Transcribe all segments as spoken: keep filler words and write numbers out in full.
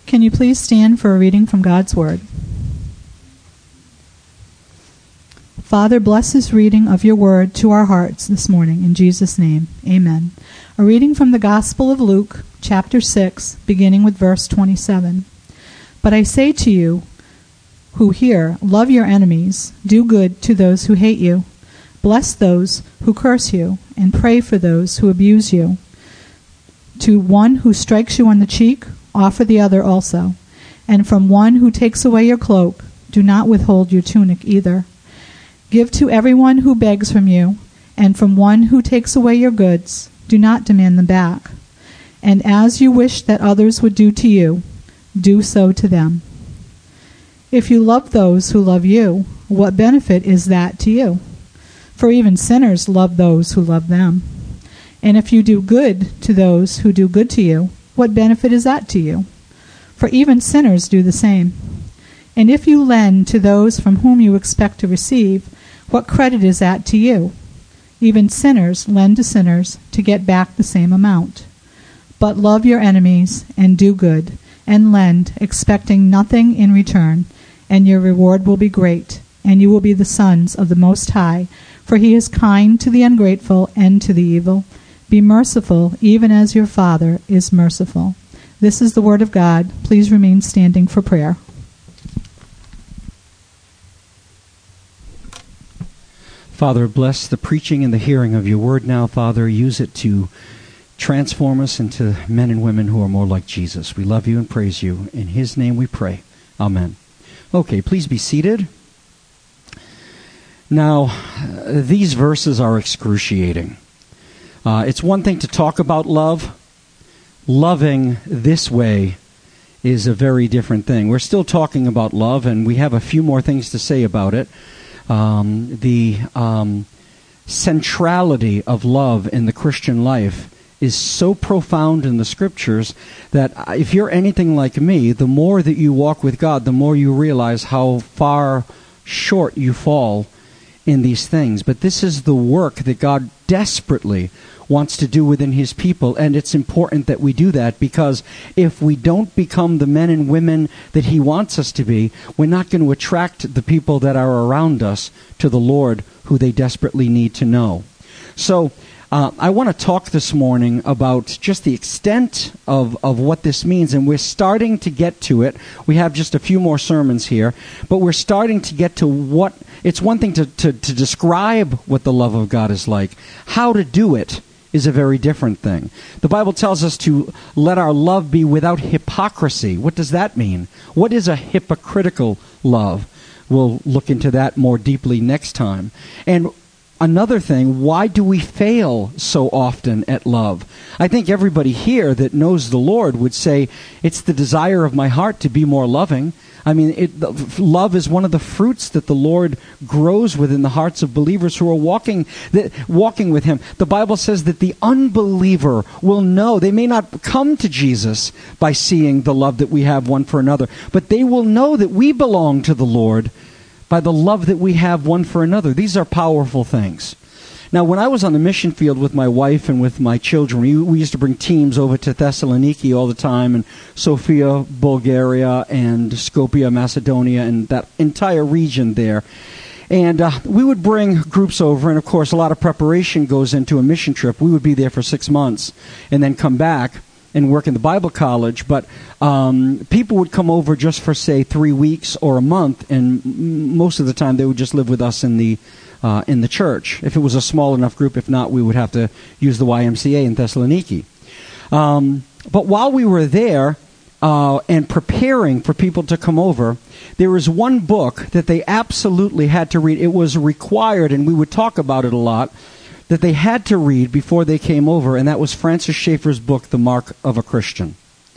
Can you please stand for a reading from God's Word? Father, bless this reading of your Word to our hearts this morning. In Jesus' name, amen. A reading from the Gospel of Luke, chapter six, beginning with verse twenty-seven. But I say to you who hear, love your enemies, do good to those who hate you, bless those who curse you, and pray for those who abuse you. To one who strikes you on the cheek, offer the other also. And from one who takes away your cloak, do not withhold your tunic either. Give to everyone who begs from you, and from one who takes away your goods, do not demand them back. And as you wish that others would do to you, do so to them. If you love those who love you, what benefit is that to you? For even sinners love those who love them. And if you do good to those who do good to you, what benefit is that to you? For even sinners do the same. And if you lend to those from whom you expect to receive, what credit is that to you? Even sinners lend to sinners to get back the same amount. But love your enemies and do good, and lend, expecting nothing in return, and your reward will be great, and you will be the sons of the Most High, for he is kind to the ungrateful and to the evil. Be merciful, even as your Father is merciful. This is the word of God. Please remain standing for prayer. Father, bless the preaching and the hearing of your word now, Father. Use it to transform us into men and women who are more like Jesus. We love you and praise you. In his name we pray. Amen. Okay, please be seated. Now, these verses are excruciating. Uh, it's one thing to talk about love. Loving this way is a very different thing. We're still talking about love, and we have a few more things to say about it. Um, the um, centrality of love in the Christian life is so profound in the Scriptures that if you're anything like me, the more that you walk with God, the more you realize how far short you fall in these things. But this is the work that God desperately wants to do within his people, and it's important that we do that, because if we don't become the men and women that he wants us to be, we're not going to attract the people that are around us to the Lord, who they desperately need to know. So uh, I want to talk this morning about just the extent of, of what this means, and we're starting to get to it. We have just a few more sermons here, but we're starting to get to what, it's one thing to, to, to describe what the love of God is like. How to do it is a very different thing. The Bible tells us to let our love be without hypocrisy. What does that mean? What is a hypocritical love? We'll look into that more deeply next time. And another thing, why do we fail so often at love? I think everybody here that knows the Lord would say, it's the desire of my heart to be more loving. I mean, it, the, love is one of the fruits that the Lord grows within the hearts of believers who are walking the, walking with him. The Bible says that the unbeliever will know. They may not come to Jesus by seeing the love that we have one for another, but they will know that we belong to the Lord by the love that we have one for another. These are powerful things. Now, when I was on the mission field with my wife and with my children, we, we used to bring teams over to Thessaloniki all the time, and Sofia, Bulgaria, and Skopje, Macedonia, and that entire region there. And uh, we would bring groups over, and of course, a lot of preparation goes into a mission trip. We would be there for six months and then come back and work in the Bible college, but um, people would come over just for, say, three weeks or a month, and m- most of the time they would just live with us in the uh, in the church. If it was a small enough group, if not, we would have to use the Y M C A in Thessaloniki. Um, but while we were there uh, and preparing for people to come over, there was one book that they absolutely had to read. It was required, and we would talk about it a lot, that they had to read before they came over, and that was Francis Schaeffer's book, The Mark of a Christian.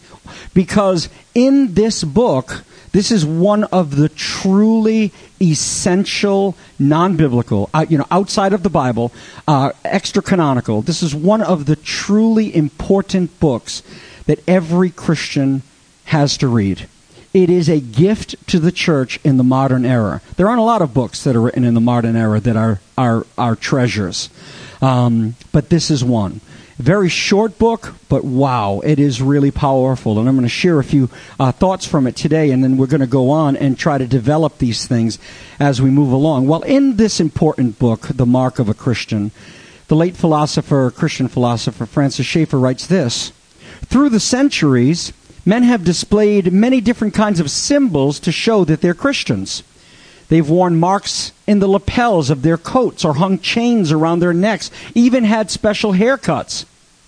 Because in this book, this is one of the truly essential, non-biblical, uh, you know, outside of the Bible, uh, extra-canonical, this is one of the truly important books that every Christian has to read. It is a gift to the church in the modern era. There aren't a lot of books that are written in the modern era that are are, are treasures. Um, but this is one. Very short book, but wow, it is really powerful. And I'm going to share a few uh, thoughts from it today, and then we're going to go on and try to develop these things as we move along. Well, in this important book, The Mark of a Christian, the late philosopher, Christian philosopher Francis Schaeffer writes this: through the centuries, men have displayed many different kinds of symbols to show that they're Christians. They've worn marks in the lapels of their coats or hung chains around their necks, even had special haircuts.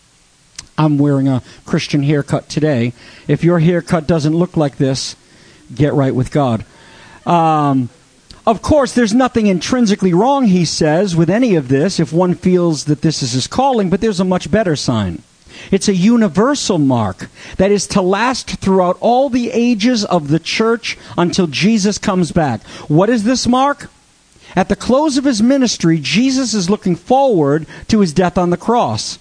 I'm wearing a Christian haircut today. If your haircut doesn't look like this, get right with God. Um, of course, there's nothing intrinsically wrong, he says, with any of this if one feels that this is his calling, but there's a much better sign. It's a universal mark that is to last throughout all the ages of the church until Jesus comes back. What is this mark? At the close of his ministry, Jesus is looking forward to his death on the cross,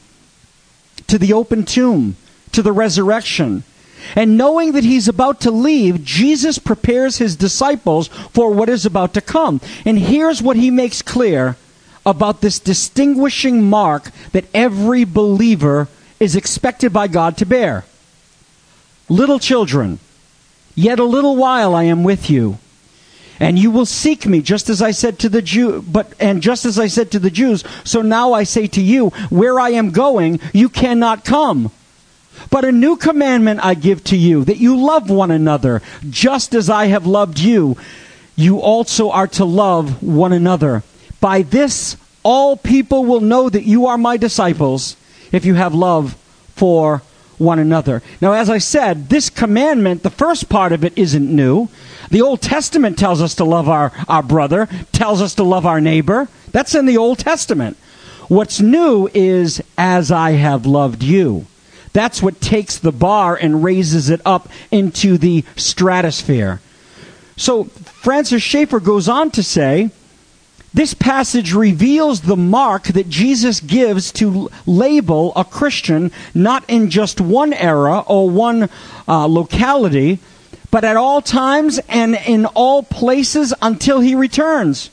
to the open tomb, to the resurrection. And knowing that he's about to leave, Jesus prepares his disciples for what is about to come. And here's what he makes clear about this distinguishing mark that every believer is expected by God to bear. Little children, yet a little while I am with you, and you will seek me, just as I said to the Jew, but and just as I said to the Jews, so now I say to you, where I am going, you cannot come. But a new commandment I give to you, that you love one another, just as I have loved you. You also are to love one another. By this, all people will know that you are my disciples, if you have love for one another. Now, as I said, this commandment, the first part of it isn't new. The Old Testament tells us to love our, our brother, tells us to love our neighbor. That's in the Old Testament. What's new is, as I have loved you. That's what takes the bar and raises it up into the stratosphere. So, Francis Schaeffer goes on to say, this passage reveals the mark that Jesus gives to label a Christian not in just one era or one uh, locality, but at all times and in all places until he returns.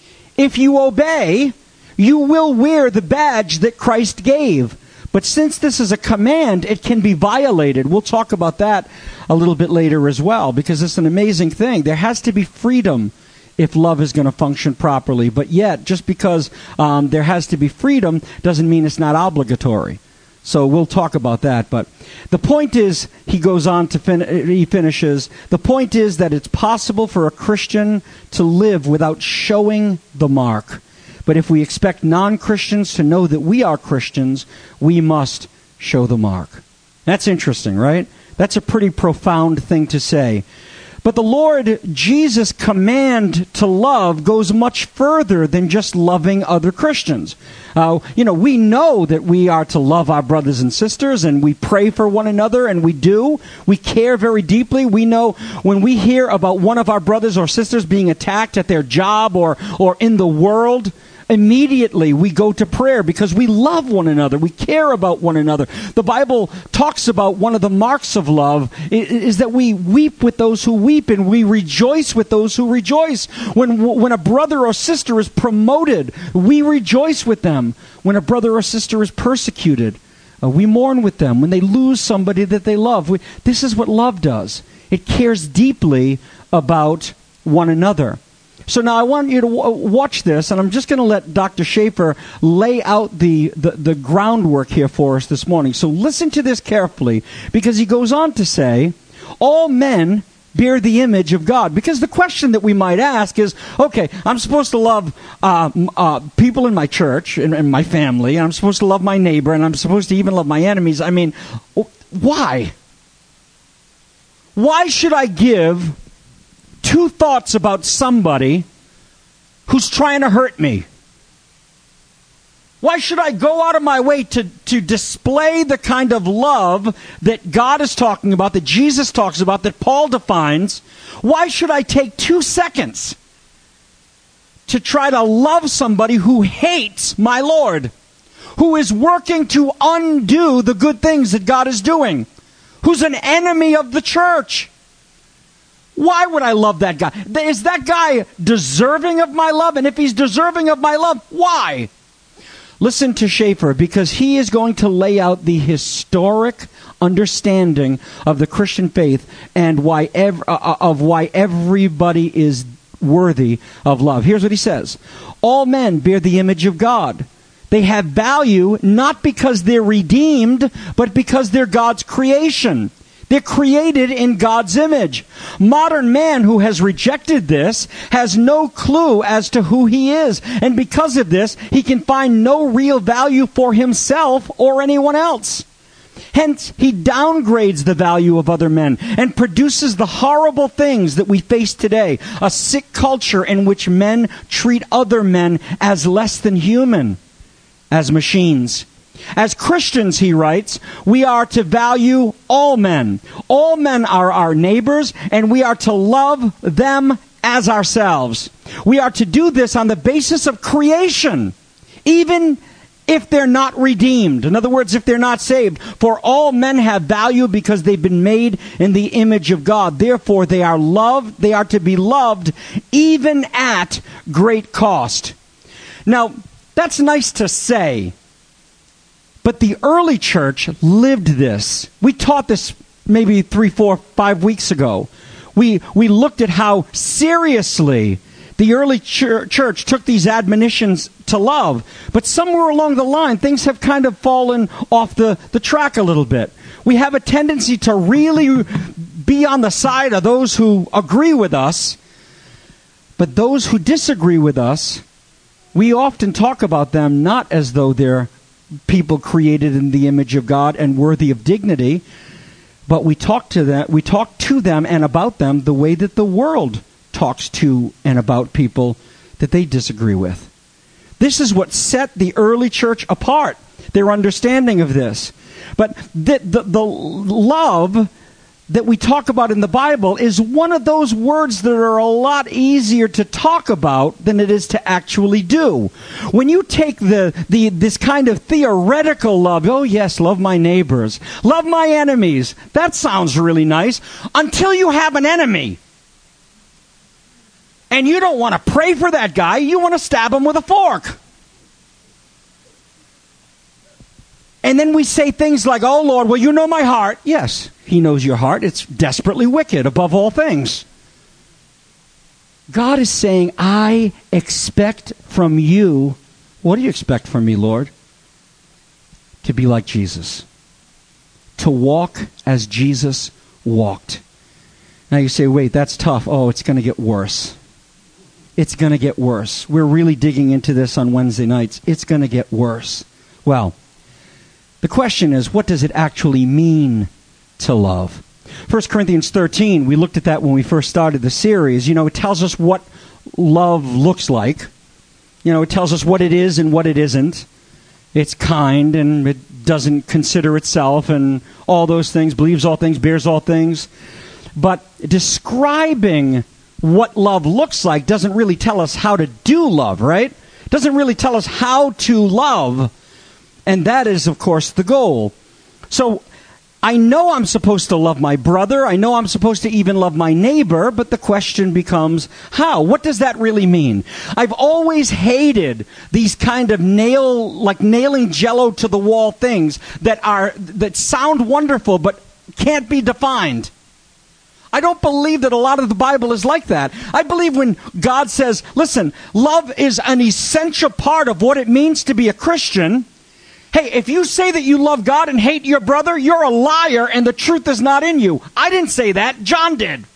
If you obey, you will wear the badge that Christ gave. But since this is a command, it can be violated. We'll talk about that a little bit later as well, because it's an amazing thing. There has to be freedom if love is going to function properly. But yet, just because um, there has to be freedom doesn't mean it's not obligatory. So we'll talk about that. But the point is, he goes on to, fin- he finishes, the point is that it's possible for a Christian to live without showing the mark. But if we expect non-Christians to know that we are Christians, we must show the mark. That's interesting, right? That's a pretty profound thing to say. But the Lord Jesus' command to love goes much further than just loving other Christians. Uh, you know, we know that we are to love our brothers and sisters, and we pray for one another, and we do. We care very deeply. We know when we hear about one of our brothers or sisters being attacked at their job or, or in the world, immediately we go to prayer because we love one another. We care about one another. The Bible talks about one of the marks of love is that we weep with those who weep and we rejoice with those who rejoice. When, when a brother or sister is promoted, we rejoice with them. When a brother or sister is persecuted, uh, we mourn with them. When they lose somebody that they love, we, this is what love does. It cares deeply about one another. So now I want you to w- watch this, and I'm just going to let Doctor Schaeffer lay out the, the, the groundwork here for us this morning. So listen to this carefully, because he goes on to say, all men bear the image of God. Because the question that we might ask is, okay, I'm supposed to love uh, uh, people in my church and, and my family, and I'm supposed to love my neighbor, and I'm supposed to even love my enemies. I mean, why? Why should I give two thoughts about somebody who's trying to hurt me? Why should I go out of my way to, to display the kind of love that God is talking about, that Jesus talks about, that Paul defines? Why should I take two seconds to try to love somebody who hates my Lord, who is working to undo the good things that God is doing, who's an enemy of the church? Why would I love that guy? Is that guy deserving of my love? And if he's deserving of my love, why? Listen to Schaeffer, because he is going to lay out the historic understanding of the Christian faith and why ev- uh, of why everybody is worthy of love. Here's what he says. All men bear the image of God. They have value not because they're redeemed, but because they're God's creation. They're created in God's image. Modern man who has rejected this has no clue as to who he is. And because of this, he can find no real value for himself or anyone else. Hence, he downgrades the value of other men and produces the horrible things that we face today. A sick culture in which men treat other men as less than human, as machines. As Christians, he writes, we are to value all men. All men are our neighbors, and we are to love them as ourselves. We are to do this on the basis of creation, even if they're not redeemed. In other words, if they're not saved. For all men have value because they've been made in the image of God. Therefore, they are loved. They are to be loved even at great cost. Now, that's nice to say. But the early church lived this. We taught this maybe three, four, five weeks ago. We we looked at how seriously the early ch- church took these admonitions to love. But somewhere along the line, things have kind of fallen off the, the track a little bit. We have a tendency to really be on the side of those who agree with us. But those who disagree with us, we often talk about them not as though they're people created in the image of God and worthy of dignity, but we talk to them, we talk to them and about them the way that the world talks to and about people that they disagree with. This is what set the early church apart, their understanding of this. But the, the, the love that we talk about in the Bible is one of those words that are a lot easier to talk about than it is to actually do. When you take the, the this kind of theoretical love, oh yes, love my neighbors, love my enemies, that sounds really nice, until you have an enemy. And you don't want to pray for that guy, you want to stab him with a fork. And then we say things like, oh Lord, well you know my heart. Yes, he knows your heart. It's desperately wicked above all things. God is saying, I expect from you, what do you expect from me, Lord? To be like Jesus. To walk as Jesus walked. Now you say, wait, that's tough. Oh, it's going to get worse. It's going to get worse. We're really digging into this on Wednesday nights. It's going to get worse. Well, the question is, what does it actually mean to love? First Corinthians thirteen, we looked at that when we first started the series. You know, it tells us what love looks like. You know, it tells us what it is and what it isn't. It's kind and it doesn't consider itself and all those things, believes all things, bears all things. But describing what love looks like doesn't really tell us how to do love, right? It doesn't really tell us how to love. And that is, of course, the goal. So I know I'm supposed to love my brother. I know I'm supposed to even love my neighbor. But the question becomes, how? What does that really mean? I've always hated these kind of nail, like nailing Jell-O to the wall things that are that sound wonderful but can't be defined. I don't believe that a lot of the Bible is like that. I believe when God says, listen, love is an essential part of what it means to be a Christian. Hey, if you say that you love God and hate your brother, you're a liar and the truth is not in you. I didn't say that. John did.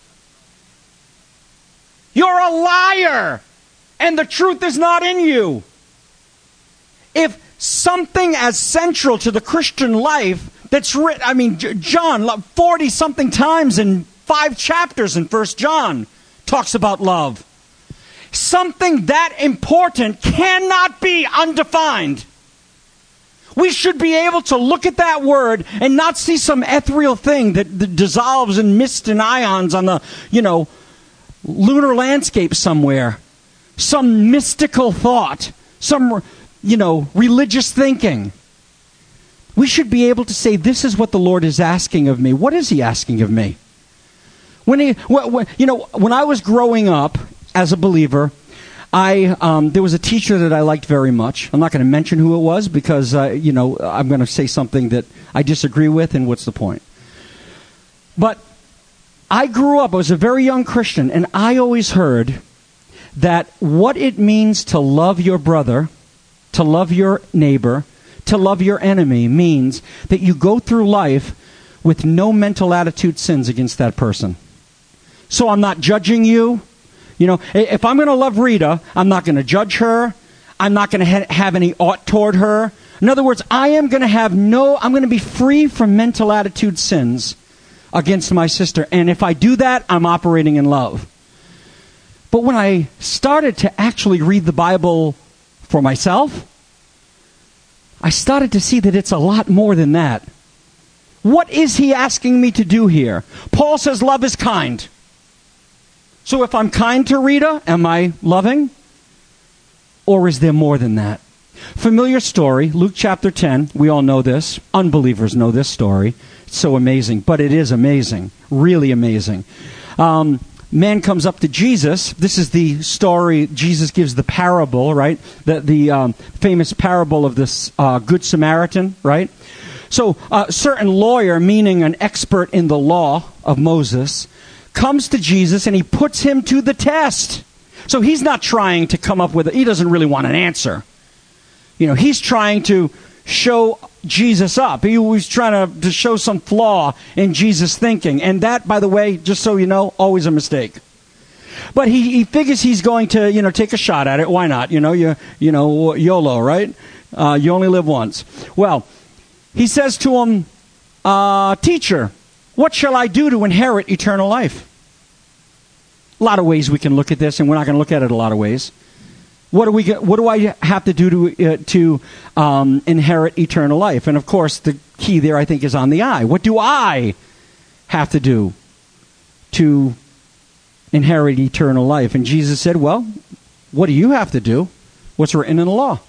You're a liar and the truth is not in you. If something as central to the Christian life that's written, I mean, John, forty-something times in five chapters in First John talks about love. Something that important cannot be undefined. We should be able to look at that word and not see some ethereal thing that, that dissolves in mist and ions on the, you know, lunar landscape somewhere. Some mystical thought. Some, you know, religious thinking. We should be able to say, this is what the Lord is asking of me. What is He asking of me? When he, when, you know, when I was growing up as a believer, I um, there was a teacher that I liked very much. I'm not going to mention who it was because, uh, you know, I'm going to say something that I disagree with, and what's the point? But I grew up, I was a very young Christian, and I always heard that what it means to love your brother, to love your neighbor, to love your enemy means that you go through life with no mental attitude sins against that person. So I'm not judging you. You know, if I'm going to love Rita, I'm not going to judge her. I'm not going to ha- have any ought toward her. In other words, I am going to have no, I'm going to be free from mental attitude sins against my sister. And if I do that, I'm operating in love. But when I started to actually read the Bible for myself, I started to see that it's a lot more than that. What is he asking me to do here? Paul says love is kind. So if I'm kind to Rita, am I loving? Or is there more than that? Familiar story, Luke chapter ten. We all know this. Unbelievers know this story. It's so amazing. But it is amazing. Really amazing. Um, man comes up to Jesus. This is the story. Jesus gives the parable, right? The, the um, famous parable of this uh, Good Samaritan, right? So a certain lawyer, meaning an expert in the law of Moses, comes to Jesus and he puts him to the test. So he's not trying to come up with it. He doesn't really want an answer. You know, he's trying to show Jesus up. He was trying to, to show some flaw in Jesus' thinking. And that, by the way, just so you know, always a mistake. But he, he figures he's going to, you know, take a shot at it. Why not? You know, you, you know, YOLO, right? Uh, you only live once. Well, he says to him, uh, teacher, what shall I do to inherit eternal life? A lot of ways we can look at this, and we're not going to look at it a lot of ways. What do we get, what do I have to do to uh, to um, inherit eternal life? And of course, the key there, I think, is on the I. What do I have to do to inherit eternal life? And Jesus said, well, what do you have to do? What's written in the law?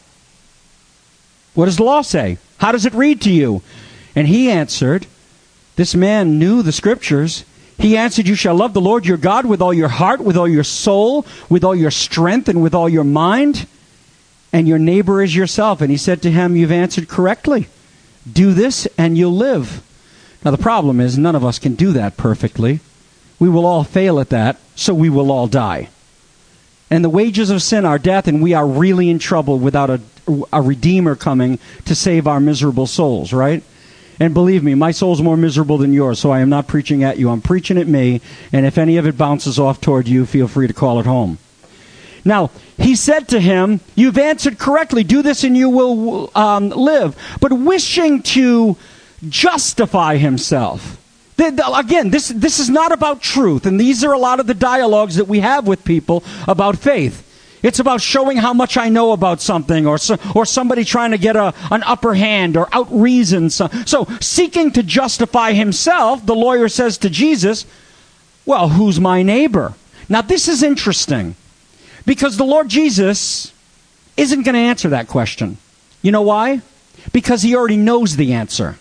What does the law say? How does it read to you? And he answered, this man knew the scriptures. He answered, you shall love the Lord your God with all your heart, with all your soul, with all your strength, and with all your mind, and your neighbor as yourself. And he said to him, you've answered correctly. Do this and you'll live. Now the problem is none of us can do that perfectly. We will all fail at that, so we will all die. And the wages of sin are death, and we are really in trouble without a, a Redeemer coming to save our miserable souls, right? And believe me, my soul's more miserable than yours, so I am not preaching at you. I'm preaching at me, and if any of it bounces off toward you, feel free to call it home. Now, he said to him, you've answered correctly. Do this and you will um, live. But wishing to justify himself. Again, this, this is not about truth, and these are a lot of the dialogues that we have with people about faith. It's about showing how much I know about something, or so, or somebody trying to get a, an upper hand or out-reason. So, so seeking to justify himself, the lawyer says to Jesus, well, who's my neighbor? Now, this is interesting, because the Lord Jesus isn't going to answer that question. You know why? Because he already knows the answer.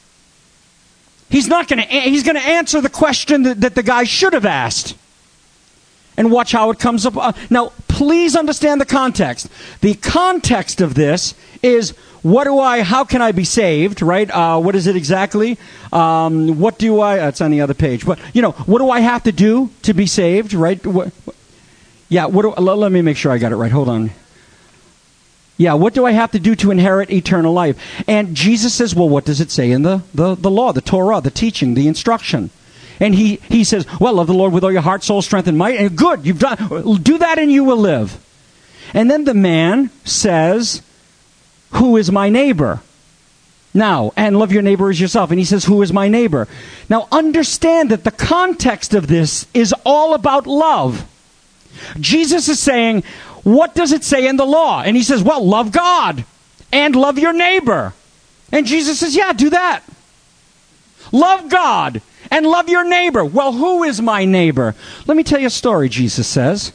He's not going to, he's going to answer the question that, that the guy should have asked. And watch how it comes up. Uh, now, please understand the context. The context of this is, what do I, how can I be saved, right? Uh, what is it exactly? Um, what do I, uh, it's on the other page. But, you know, what do I have to do to be saved, right? What, yeah, what do, let, let me make sure I got it right. Hold on. Yeah, what do I have to do to inherit eternal life? And Jesus says, well, what does it say in the, the, the law, the Torah, the teaching, the instruction? And he, he says, well, love the Lord with all your heart, soul, strength, and might. And good, you've done, do that and you will live. And then the man says, who is my neighbor? Now, and love your neighbor as yourself. And he says, who is my neighbor? Now, understand that the context of this is all about love. Jesus is saying, what does it say in the law? And he says, well, love God and love your neighbor. And Jesus says, yeah, do that. Love God and love your neighbor. Well, who is my neighbor? Let me tell you a story, Jesus says.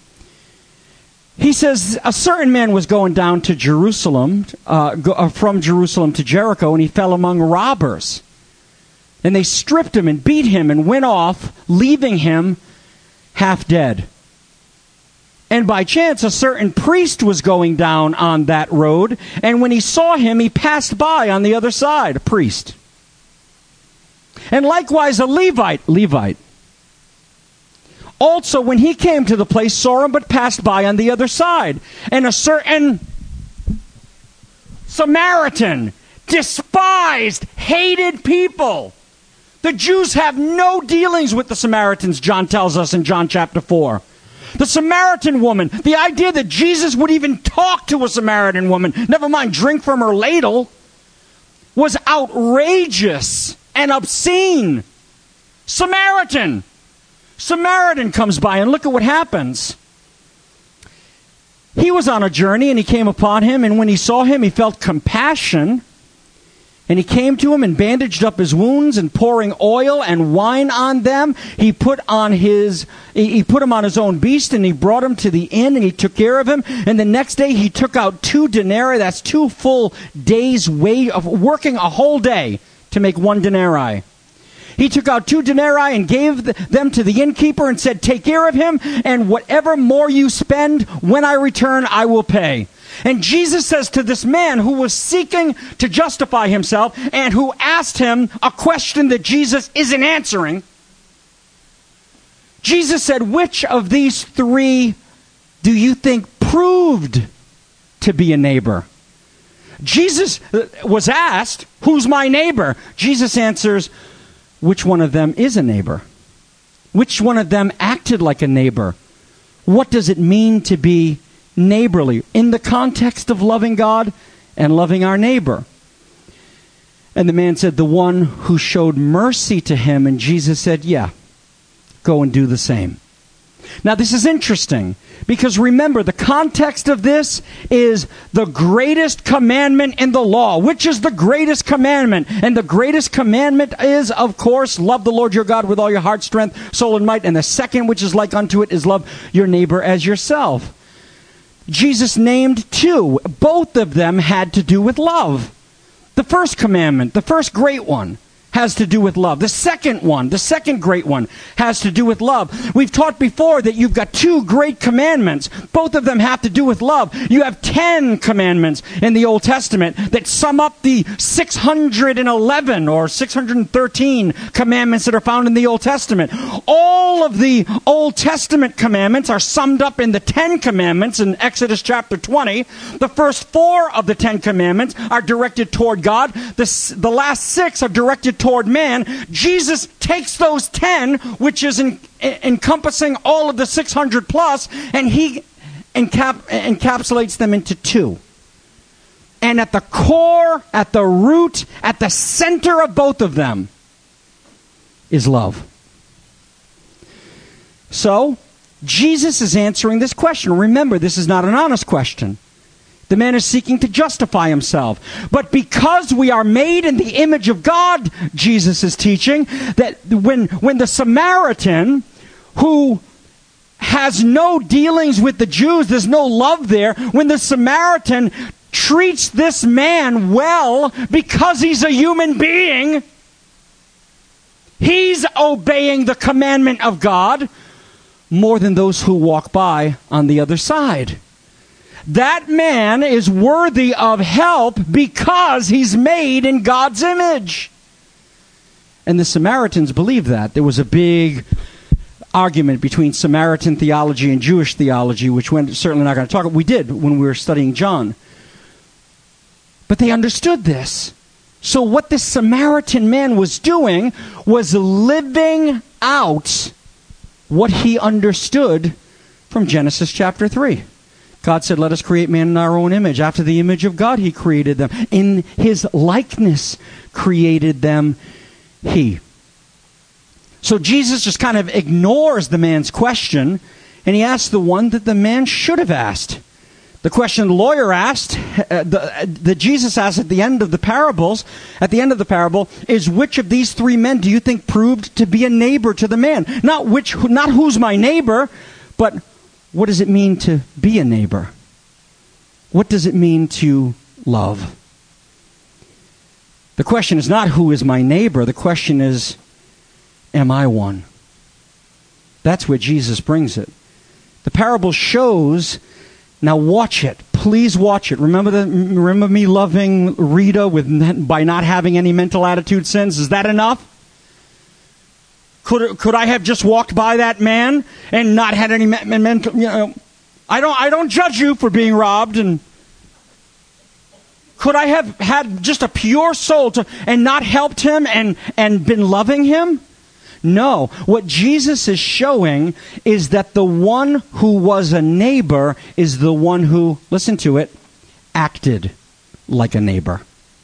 He says, a certain man was going down to Jerusalem, uh, go, uh, from Jerusalem to Jericho, and he fell among robbers. And they stripped him and beat him and went off, leaving him half dead. And by chance, a certain priest was going down on that road, and when he saw him, he passed by on the other side, a priest. And likewise, a Levite, Levite, also, when he came to the place, saw him, but passed by on the other side. And a certain Samaritan, despised, hated people. The Jews have no dealings with the Samaritans, John tells us in John chapter four. The Samaritan woman, the idea that Jesus would even talk to a Samaritan woman, never mind drink from her ladle, was outrageous and obscene. Samaritan. Samaritan comes by, and look at what happens. He was on a journey, and he came upon him, and when he saw him, he felt compassion. And he came to him and bandaged up his wounds, and pouring oil and wine on them, he put on his he put him on his own beast, and he brought him to the inn, and he took care of him. And the next day he took out two denarii, that's two full days' wage of working a whole day to make one denarii. He took out two denarii and gave them to the innkeeper and said, "Take care of him, and whatever more you spend, when I return, I will pay." And Jesus says to this man who was seeking to justify himself and who asked him a question that Jesus isn't answering, Jesus said, "Which of these three do you think proved to be a neighbor?" Jesus was asked, "Who's my neighbor?" Jesus answers, "Which one of them is a neighbor? Which one of them acted like a neighbor? What does it mean to be neighborly in the context of loving God and loving our neighbor?" And the man said, "The one who showed mercy to him." And Jesus said, "Yeah, go and do the same." Now this is interesting, because remember, the context of this is the greatest commandment in the law. Which is the greatest commandment? And the greatest commandment is, of course, love the Lord your God with all your heart, strength, soul, and might. And the second, which is like unto it, is love your neighbor as yourself. Jesus named two. Both of them had to do with love. The first commandment, the first great one, has to do with love. The second one, the second great one, has to do with love. We've taught before that you've got two great commandments. Both of them have to do with love. You have ten commandments in the Old Testament that sum up the six hundred eleven or six hundred thirteen commandments that are found in the Old Testament. All of the Old Testament commandments are summed up in the Ten Commandments in Exodus chapter twenty. The first four of the Ten Commandments are directed toward God. The, the last six are directed toward man. Jesus takes those ten, which is in, encompassing all of the six hundred plus, and he encap, encapsulates them into two. And at the core, at the root, at the center of both of them is love. So, Jesus is answering this question. Remember, this is not an honest question. The man is seeking to justify himself. But because we are made in the image of God, Jesus is teaching, that when, when the Samaritan, who has no dealings with the Jews, there's no love there, when the Samaritan treats this man well because he's a human being, he's obeying the commandment of God more than those who walk by on the other side. That man is worthy of help because he's made in God's image. And the Samaritans believed that. There was a big argument between Samaritan theology and Jewish theology, which we're certainly not going to talk about. We did when we were studying John. But they understood this. So what this Samaritan man was doing was living out what he understood from Genesis chapter three. God said, "Let us create man in our own image. After the image of God, he created them. In his likeness created them he." So Jesus just kind of ignores the man's question, and he asks the one that the man should have asked. The question the lawyer asked, uh, the, that Jesus asked at the end of the parables, at the end of the parable, is, "Which of these three men do you think proved to be a neighbor to the man?" Not which, not who's my neighbor, but what does it mean to be a neighbor? What does it mean to love? The question is not who is my neighbor. The question is, am I one? That's where Jesus brings it. The parable shows, now watch it. Please watch it. Remember the, remember me loving Rita with by not having any mental attitude sins? Is that enough? Could could I have just walked by that man and not had any me- mental? You know, I don't I don't judge you for being robbed. And could I have had just a pure soul to and not helped him and and been loving him? No. What Jesus is showing is that the one who was a neighbor is the one who, listen to it, acted like a neighbor.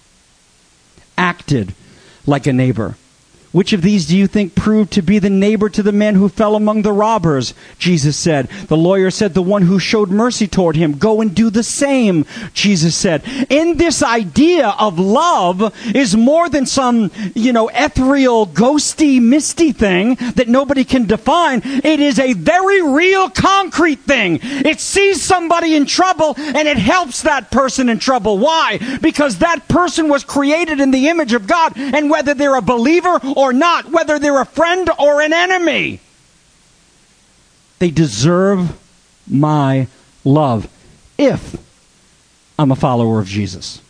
Acted like a neighbor. Which of these do you think proved to be the neighbor to the man who fell among the robbers? Jesus said. The lawyer said, the one who showed mercy toward him. Go and do the same, Jesus said. In this idea of love is more than some, you know, ethereal, ghosty, misty thing that nobody can define. It is a very real, concrete thing. It sees somebody in trouble and it helps that person in trouble. Why? Because that person was created in the image of God, and whether they're a believer or not, whether they're a friend or an enemy, they deserve my love if I'm a follower of Jesus.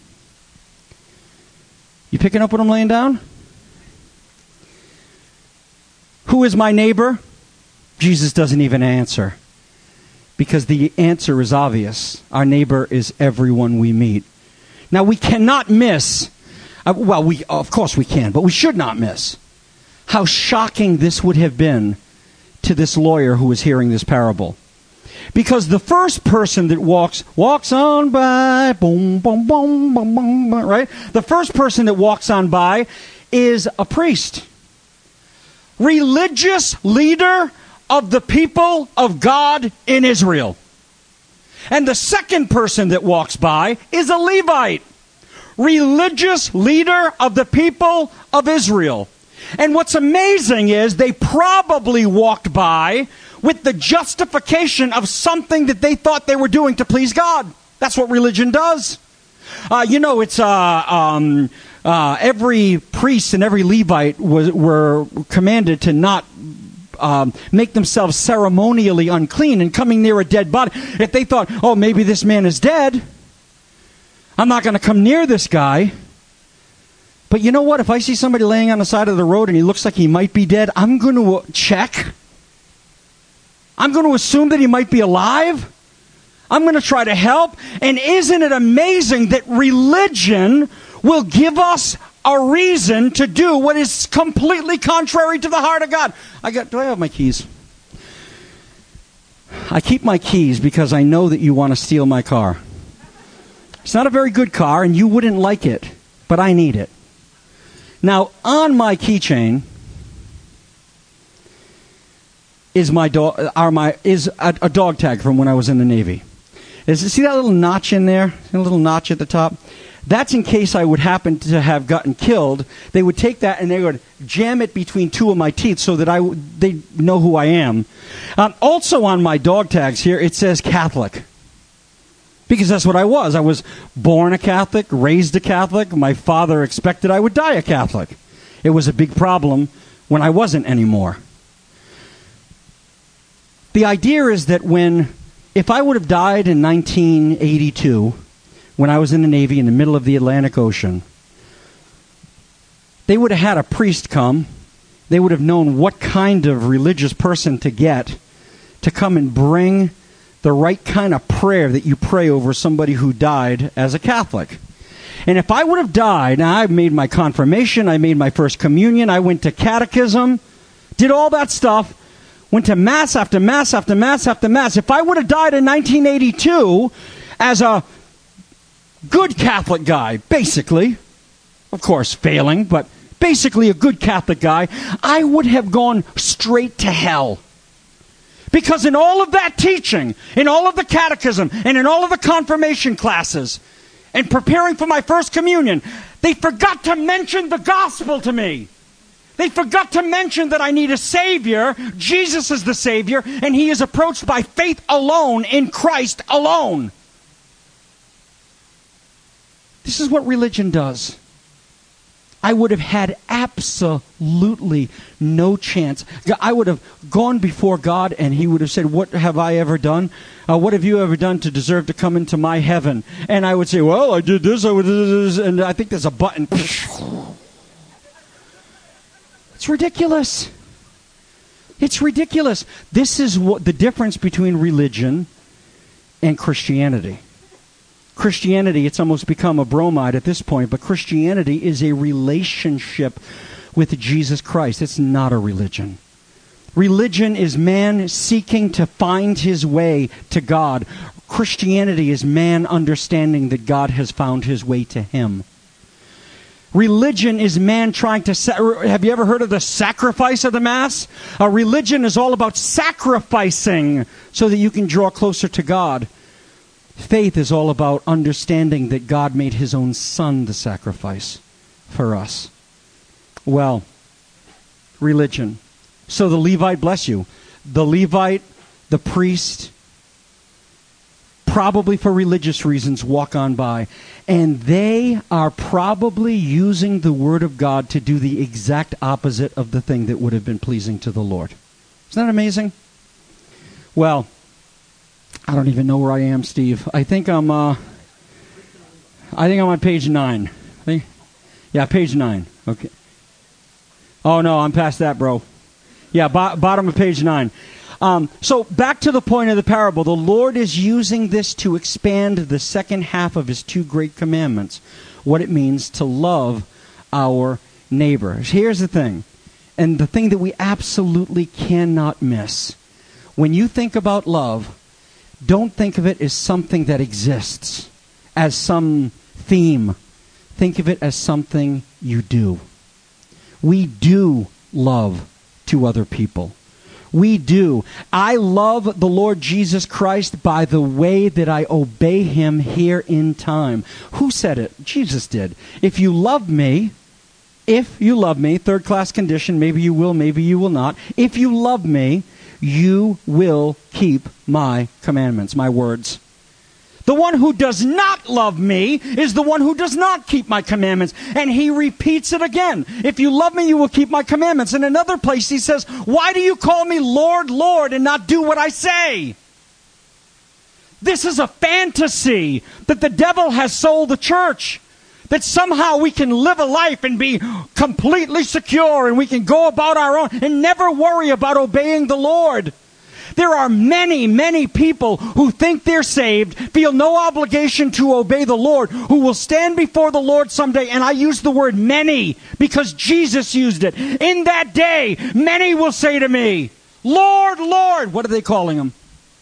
You picking up what I'm laying down? Who is my neighbor? Jesus doesn't even answer, because the answer is obvious. Our neighbor is everyone we meet. Now, we cannot miss Uh, well, we of course we can, but we should not miss how shocking this would have been to this lawyer who was hearing this parable. Because the first person that walks walks on by, boom, boom, boom, boom, boom, right? The first person that walks on by is a priest. Religious leader of the people of God in Israel. And the second person that walks by is a Levite. Religious leader of the people of Israel. And what's amazing is they probably walked by with the justification of something that they thought they were doing to please God. That's what religion does. Uh, you know, it's uh, um, uh, every priest and every Levite was, were commanded to not um, make themselves ceremonially unclean and coming near a dead body. If they thought, oh, maybe this man is dead, I'm not going to come near this guy. But you know what? If I see somebody laying on the side of the road and he looks like he might be dead, I'm going to check. I'm going to assume that he might be alive. I'm going to try to help. And isn't it amazing that religion will give us a reason to do what is completely contrary to the heart of God? I got. Do I have my keys? I keep my keys because I know that you want to steal my car. It's not a very good car, and you wouldn't like it, but I need it. Now, on my keychain is my dog. Are my is a, a dog tag from when I was in the Navy. Is see that little notch in there? A little notch at the top. That's in case I would happen to have gotten killed. They would take that and they would jam it between two of my teeth so that I they know who I am. Um, also on my dog tags here, it says Catholic. Because that's what I was. I was born a Catholic, raised a Catholic. My father expected I would die a Catholic. It was a big problem when I wasn't anymore. The idea is that when, if I would have died in nineteen eighty-two, when I was in the Navy in the middle of the Atlantic Ocean, they would have had a priest come. They would have known what kind of religious person to get to come and bring the right kind of prayer that you pray over somebody who died as a Catholic. And if I would have died, now I made my confirmation, I made my first communion, I went to catechism, did all that stuff, went to mass after mass after mass after mass. If I would have died in nineteen eighty-two as a good Catholic guy, basically, of course failing, but basically a good Catholic guy, I would have gone straight to hell. Because in all of that teaching, in all of the catechism, and in all of the confirmation classes, and preparing for my first communion, they forgot to mention the gospel to me. They forgot to mention that I need a Savior. Jesus is the Savior, and He is approached by faith alone in Christ alone. This is what religion does. I would have had absolutely no chance. I would have gone before God and he would have said, what have I ever done? Uh, what have you ever done to deserve to come into my heaven? And I would say, well, I did this, I would do this, and I think there's a button. It's ridiculous. It's ridiculous. This is what the difference between religion and Christianity. Christianity, it's almost become a bromide at this point, but Christianity is a relationship with Jesus Christ. It's not a religion. Religion is man seeking to find his way to God. Christianity is man understanding that God has found his way to him. Religion is man trying to... Sa- have you ever heard of the sacrifice of the Mass? A religion is all about sacrificing so that you can draw closer to God. Faith is all about understanding that God made his own son the sacrifice for us. Well, religion. So the Levite, bless you, the Levite, the priest, probably for religious reasons, walk on by. And they are probably using the Word of God to do the exact opposite of the thing that would have been pleasing to the Lord. Isn't that amazing? Well, I don't even know where I am, Steve. I think I'm. Uh, I think I'm on page nine. I think, yeah, page nine. Okay. Oh no, I'm past that, bro. Yeah, bo- bottom of page nine. Um, so back to the point of the parable. The Lord is using this to expand the second half of his two great commandments, what it means to love our neighbor. Here's the thing, and the thing that we absolutely cannot miss. When you think about love, don't think of it as something that exists, as some theme. Think of it as something you do. We do love to other people. We do. I love the Lord Jesus Christ by the way that I obey him here in time. Who said it? Jesus did. If you love me, if you love me, third class condition, maybe you will, maybe you will not. If you love me, you will keep my commandments, my words. The one who does not love me is the one who does not keep my commandments. And he repeats it again. If you love me, you will keep my commandments. In another place, he says, why do you call me Lord, Lord, and not do what I say? This is a fantasy that the devil has sold the church. That somehow we can live a life and be completely secure and we can go about our own and never worry about obeying the Lord. There are many, many people who think they're saved, feel no obligation to obey the Lord, who will stand before the Lord someday, and I use the word many because Jesus used it. In that day, many will say to me, Lord, Lord, what are they calling him?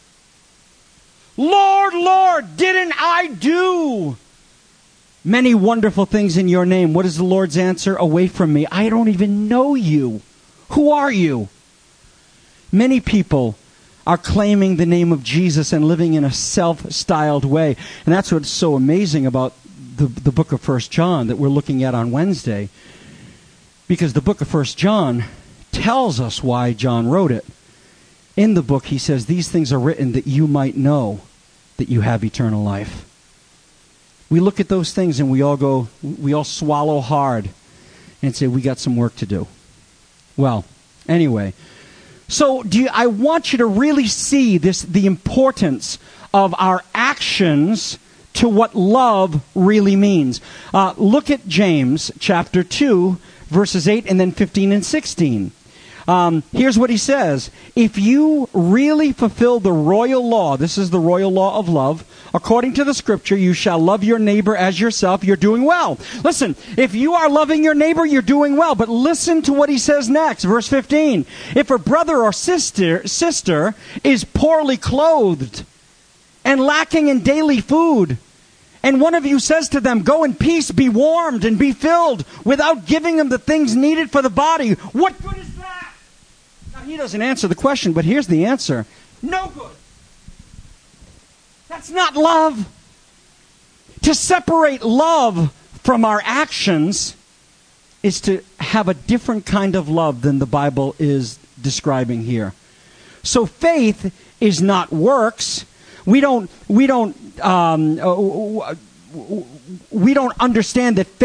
Lord, Lord, didn't I do many wonderful things in your name? What is the Lord's answer? Away from me. I don't even know you. Who are you? Many people are claiming the name of Jesus and living in a self-styled way. And that's what's so amazing about the, the book of First John that we're looking at on Wednesday. Because the book of First John tells us why John wrote it. In the book, he says, these things are written that you might know that you have eternal life. We look at those things and we all go, we all swallow hard and say, we got some work to do. Well, anyway, so do you, I want you to really see this, the importance of our actions to what love really means. Uh, look at James chapter two, verses eight and then fifteen and sixteen. Um, here's what he says. If you really fulfill the royal law, this is the royal law of love, according to the scripture, you shall love your neighbor as yourself, you're doing well. Listen, if you are loving your neighbor, you're doing well. But listen to what he says next, verse fifteen. If a brother or sister, sister is poorly clothed and lacking in daily food, and one of you says to them, go in peace, be warmed and be filled, without giving them the things needed for the body, what good is that? Now, he doesn't answer the question, but here's the answer. No good. That's not love. To separate love from our actions is to have a different kind of love than the Bible is describing here. So faith is not works. We don't, we don't, um, we don't understand that faith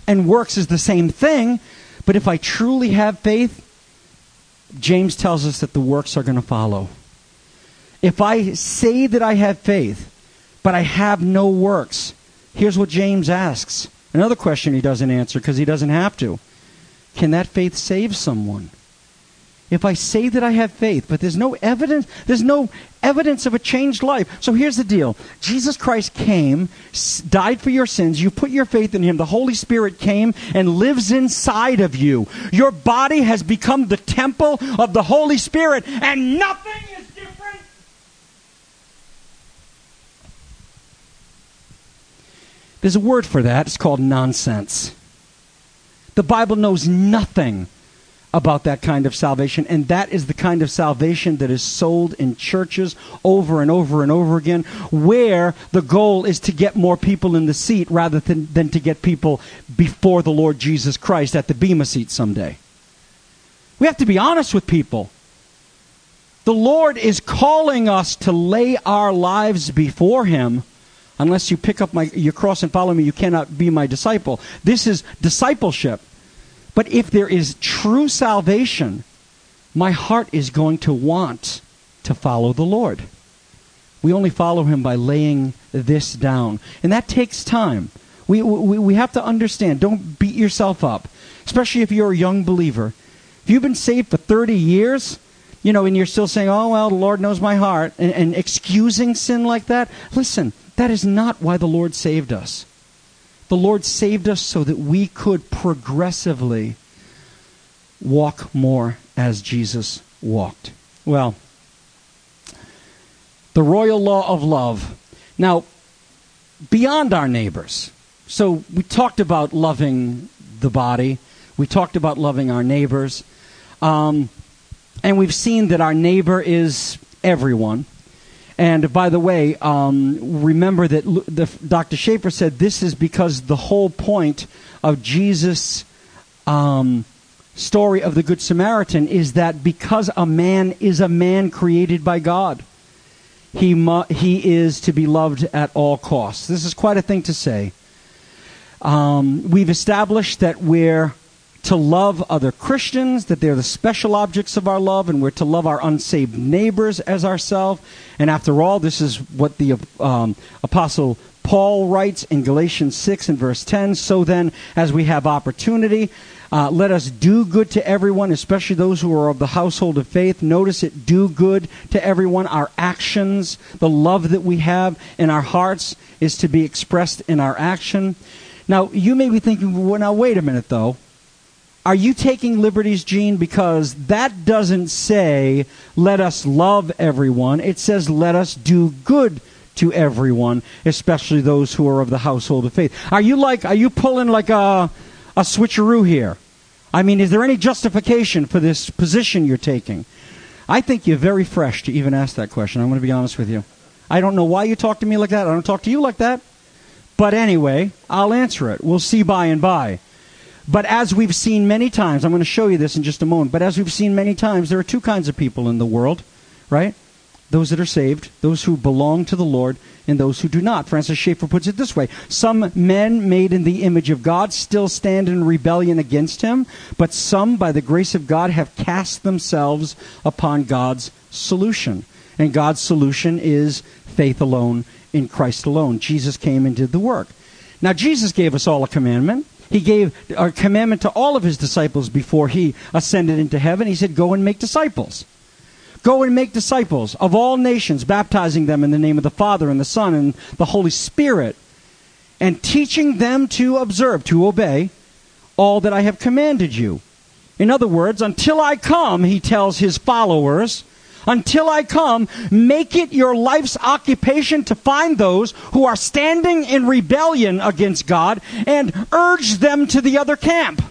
and works is the same thing, but if I truly have faith, James tells us that the works are going to follow. If I say that I have faith, but I have no works, here's what James asks. Another question he doesn't answer because he doesn't have to. Can that faith save someone? If I say that I have faith, but there's no evidence, there's no evidence of a changed life. So here's the deal. Jesus Christ came, died for your sins. You put your faith in him. The Holy Spirit came and lives inside of you. Your body has become the temple of the Holy Spirit, and nothing is different. There's a word for that. It's called nonsense. The Bible knows nothing about that kind of salvation, and that is the kind of salvation that is sold in churches over and over and over again, where the goal is to get more people in the seat rather than, than to get people before the Lord Jesus Christ at the Bema seat someday. We have to be honest with people. The Lord is calling us to lay our lives before him. Unless you pick up my, your cross and follow me, you cannot be my disciple. This is discipleship. But if there is true salvation, my heart is going to want to follow the Lord. We only follow him by laying this down. And that takes time. We, we, we have to understand. Don't beat yourself up, especially if you're a young believer. If you've been saved for thirty years, you know, and you're still saying, oh, well, the Lord knows my heart, and, and excusing sin like that, listen, that is not why the Lord saved us. The Lord saved us so that we could progressively walk more as Jesus walked. Well, the royal law of love. Now, beyond our neighbors. So we talked about loving the body. We talked about loving our neighbors. Um, and we've seen that our neighbor is everyone. And by the way, um, remember that the, Doctor Schaefer said this is because the whole point of Jesus' um, story of the Good Samaritan is that because a man is a man created by God, he mu- he is to be loved at all costs. This is quite a thing to say. Um, we've established that we're to love other Christians, that they're the special objects of our love, and we're to love our unsaved neighbors as ourselves. And after all, this is what the um, Apostle Paul writes in Galatians six and verse ten. So then, as we have opportunity, uh, let us do good to everyone, especially those who are of the household of faith. Notice it, do good to everyone. Our actions, the love that we have in our hearts is to be expressed in our action. Now, you may be thinking, well, now wait a minute, though. Are you taking liberties, Gene? Because that doesn't say, let us love everyone. It says, let us do good to everyone, especially those who are of the household of faith. Are you like, are you pulling like a, a switcheroo here? I mean, is there any justification for this position you're taking? I think you're very fresh to even ask that question. I'm going to be honest with you. I don't know why you talk to me like that. I don't talk to you like that. But anyway, I'll answer it. We'll see by and by. But as we've seen many times, I'm going to show you this in just a moment, but as we've seen many times, there are two kinds of people in the world, right? Those that are saved, those who belong to the Lord, and those who do not. Francis Schaeffer puts it this way: some men made in the image of God still stand in rebellion against him, but some, by the grace of God, have cast themselves upon God's solution. And God's solution is faith alone in Christ alone. Jesus came and did the work. Now, Jesus gave us all a commandment. He gave a commandment to all of his disciples before he ascended into heaven. He said, go and make disciples. Go and make disciples of all nations, baptizing them in the name of the Father and the Son and the Holy Spirit, and teaching them to observe, to obey, all that I have commanded you. In other words, until I come, he tells his followers, until I come, make it your life's occupation to find those who are standing in rebellion against God and urge them to the other camp.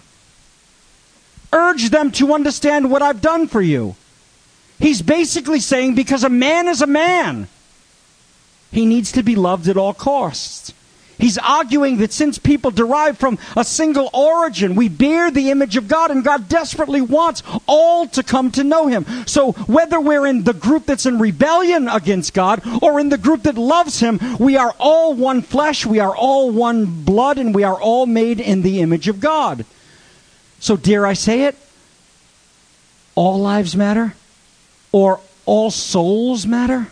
Urge them to understand what I've done for you. He's basically saying because a man is a man, he needs to be loved at all costs. He's arguing that since people derive from a single origin, we bear the image of God, and God desperately wants all to come to know Him. So whether we're in the group that's in rebellion against God or in the group that loves Him, we are all one flesh, we are all one blood, and we are all made in the image of God. So dare I say it? All lives matter? Or all souls matter?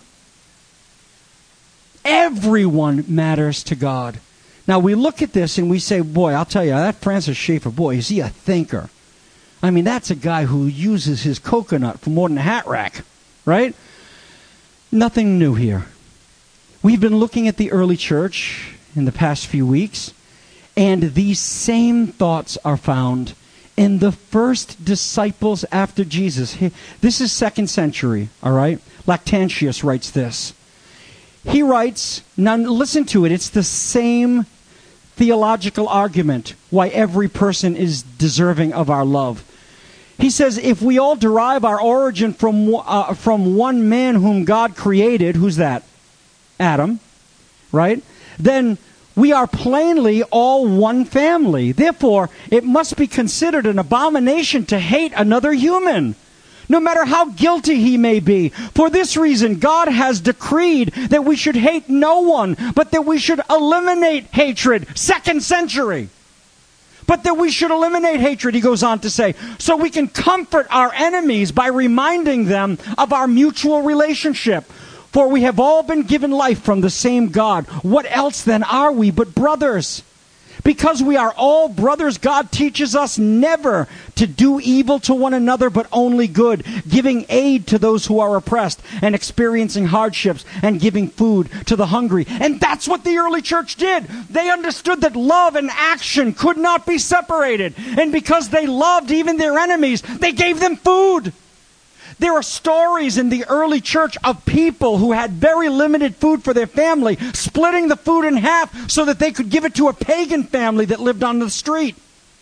Everyone matters to God. Now we look at this and we say, boy, I'll tell you, that Francis Schaeffer, boy, is he a thinker. I mean, that's a guy who uses his coconut for more than a hat rack, right? Nothing new here. We've been looking at the early church in the past few weeks, and these same thoughts are found in the first disciples after Jesus. This is second century, all right? Lactantius writes this. He writes, now listen to it, it's the same theological argument why every person is deserving of our love. He says, if we all derive our origin from, uh, from one man whom God created, who's that? Adam, right? Then we are plainly all one family. Therefore, it must be considered an abomination to hate another human, no matter how guilty he may be. For this reason, God has decreed that we should hate no one, but that we should eliminate hatred. Second century. But that we should eliminate hatred, he goes on to say, so we can comfort our enemies by reminding them of our mutual relationship. For we have all been given life from the same God. What else then are we but brothers? Because we are all brothers, God teaches us never to do evil to one another, but only good, giving aid to those who are oppressed and experiencing hardships and giving food to the hungry. And that's what the early church did. They understood that love and action could not be separated. And because they loved even their enemies, they gave them food. There are stories in the early church of people who had very limited food for their family, splitting the food in half so that they could give it to a pagan family that lived on the street.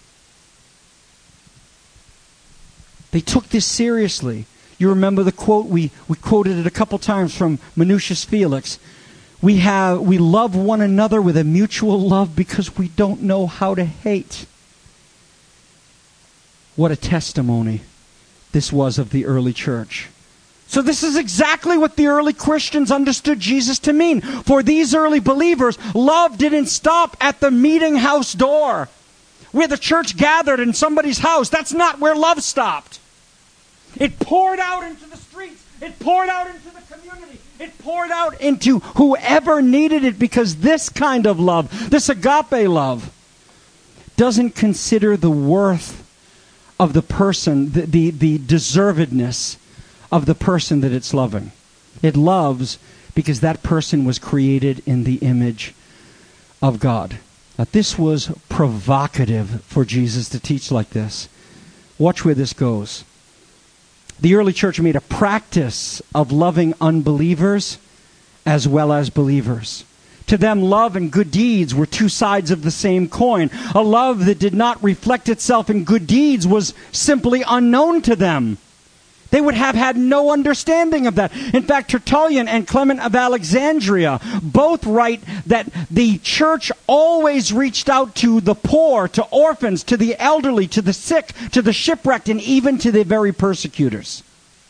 They took this seriously. You remember the quote, we, we quoted it a couple times from Minucius Felix. We have we love one another with a mutual love because we don't know how to hate. What a testimony this was of the early church. So this is exactly what the early Christians understood Jesus to mean. For these early believers, love didn't stop at the meeting house door, where the church gathered in somebody's house. That's not where love stopped. It poured out into the streets. It poured out into the community. It poured out into whoever needed it, because this kind of love, this agape love, doesn't consider the worth of the person, the, the, the deservedness of the person that it's loving. It loves because that person was created in the image of God. Now, this was provocative for Jesus to teach like this. Watch where this goes. The early church made a practice of loving unbelievers as well as believers. To them, love and good deeds were two sides of the same coin. A love that did not reflect itself in good deeds was simply unknown to them. They would have had no understanding of that. In fact, Tertullian and Clement of Alexandria both write that the church always reached out to the poor, to orphans, to the elderly, to the sick, to the shipwrecked, and even to their very persecutors.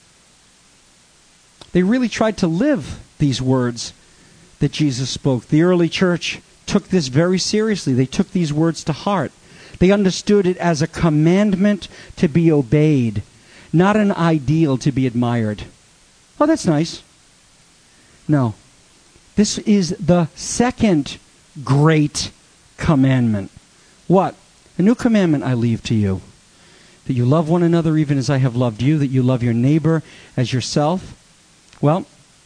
They really tried to live these words that Jesus spoke. The early church took this very seriously. They took these words to heart. They understood it as a commandment to be obeyed, not an ideal to be admired. Oh, that's nice. No. This is the second great commandment. What? A new commandment I leave to you. That you love one another even as I have loved you, that you love your neighbor as yourself. Well,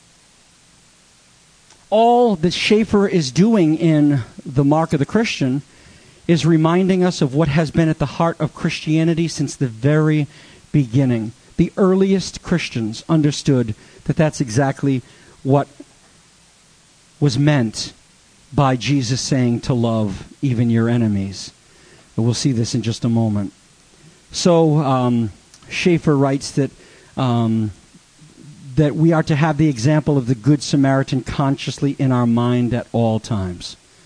all that Schaeffer is doing in The Mark of the Christian is reminding us of what has been at the heart of Christianity since the very beginning. The earliest Christians understood that that's exactly what was meant by Jesus saying to love even your enemies. And we'll see this in just a moment. So um, Schaeffer writes that um, that we are to have the example of the Good Samaritan consciously in our mind at all times.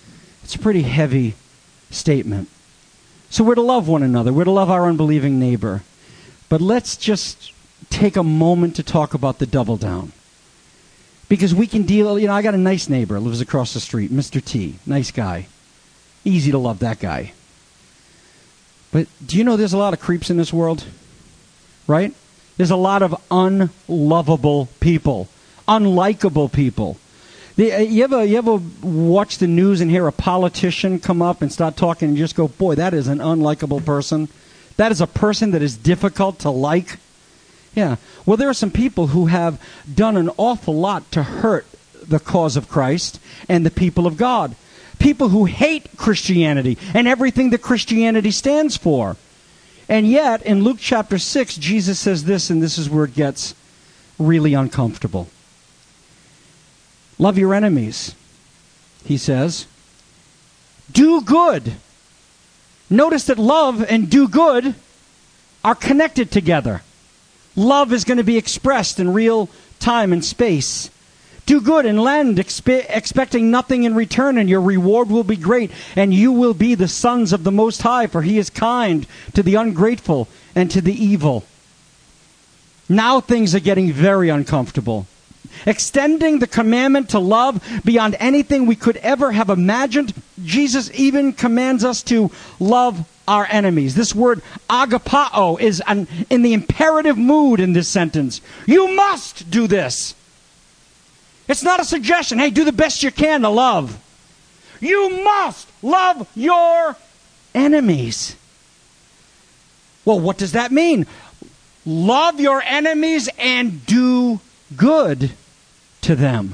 It's a pretty heavy statement. So we're to love one another. We're to love our unbelieving neighbor. But let's just take a moment to talk about the double down. Because we can deal, you know, I got a nice neighbor, lives across the street, Mister T. Nice guy. Easy to love that guy. But do you know there's a lot of creeps in this world? Right? There's a lot of unlovable people. Unlikable people. The, you ever you ever watch the news and hear a politician come up and start talking and just go, boy, that is an unlikable person. That is a person that is difficult to like. Yeah. Well, there are some people who have done an awful lot to hurt the cause of Christ and the people of God. People who hate Christianity and everything that Christianity stands for. And yet, in Luke chapter six, Jesus says this, and this is where it gets really uncomfortable. Love your enemies, he says. Do good. Notice that love and do good are connected together. Love is going to be expressed in real time and space. Do good and lend, expe- expecting nothing in return, and your reward will be great, and you will be the sons of the Most High, for he is kind to the ungrateful and to the evil. Now things are getting very uncomfortable. Extending the commandment to love beyond anything we could ever have imagined, Jesus even commands us to love our enemies. This word agapao is an, in the imperative mood in this sentence. You must do this. It's not a suggestion. Hey, do the best you can to love. You must love your enemies. Well, what does that mean? Love your enemies and do good to them.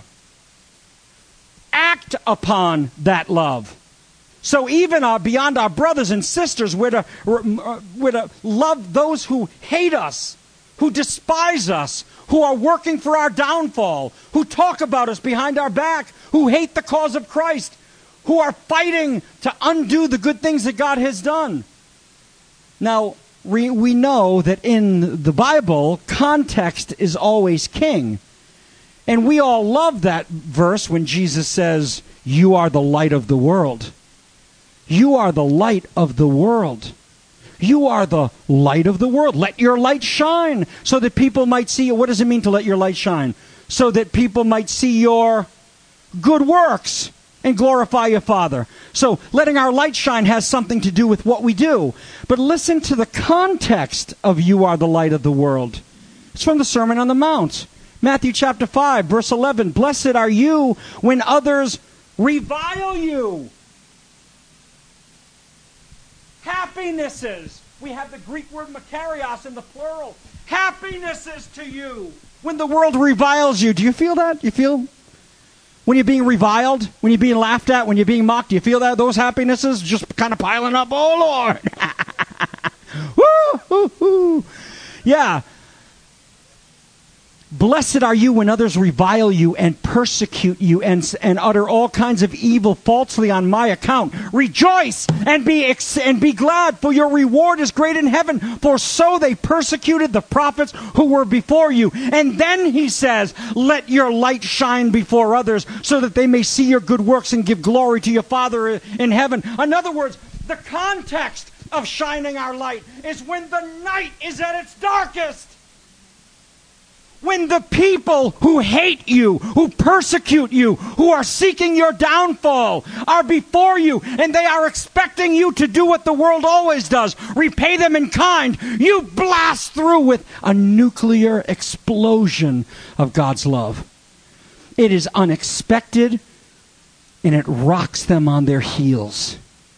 Act upon that love. So even our, beyond our brothers and sisters, we're to, we're to love those who hate us, who despise us, who are working for our downfall, who talk about us behind our back, who hate the cause of Christ, who are fighting to undo the good things that God has done. Now, we, we know that in the Bible, context is always king. And we all love that verse when Jesus says, you are the light of the world. You are the light of the world. You are the light of the world. Let your light shine so that people might see you. What does it mean to let your light shine? So that people might see your good works and glorify your Father. So letting our light shine has something to do with what we do. But listen to the context of you are the light of the world. It's from the Sermon on the Mount. Matthew chapter five, verse eleven. Blessed are you when others revile you. Happinesses. We have the Greek word makarios in the plural. Happinesses to you when the world reviles you. Do you feel that? You feel when you're being reviled, when you're being laughed at, when you're being mocked? Do you feel that? Those happinesses just kind of piling up. Oh, Lord. Woo, hoo, hoo. Yeah. Blessed are you when others revile you and persecute you and, and utter all kinds of evil falsely on my account. Rejoice and be ex- and be glad, for your reward is great in heaven. For so they persecuted the prophets who were before you. And then he says, let your light shine before others so that they may see your good works and give glory to your Father in heaven. In other words, the context of shining our light is when the night is at its darkest. When the people who hate you, who persecute you, who are seeking your downfall, are before you, and they are expecting you to do what the world always does, repay them in kind, you blast through with a nuclear explosion of God's love. It is unexpected, and it rocks them on their heels.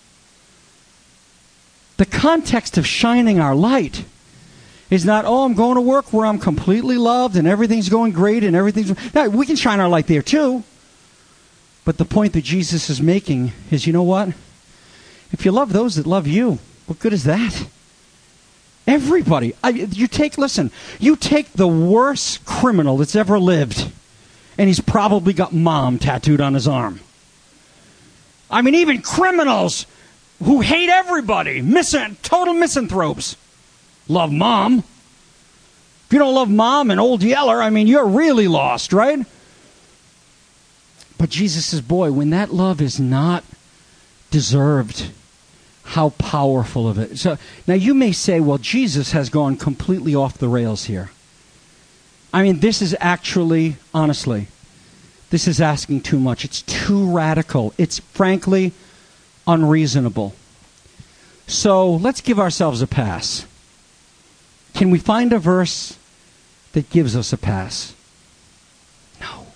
The context of shining our light is not, oh, I'm going to work where I'm completely loved and everything's going great and everything's... Now, we can shine our light there too. But the point that Jesus is making is, you know what? If you love those that love you, what good is that? Everybody. I, you take, listen, you take the worst criminal that's ever lived, and he's probably got mom tattooed on his arm. I mean, even criminals who hate everybody, misan- total misanthropes, love mom. If you don't love mom and Old Yeller, I mean, you're really lost, right? But Jesus says, boy, when that love is not deserved. How powerful of it. So now you may say, well, Jesus has gone completely off the rails here. I mean, this is actually, honestly, this is asking too much. It's too radical. It's frankly unreasonable. So let's give ourselves a pass. Can we find a verse that gives us a pass? No.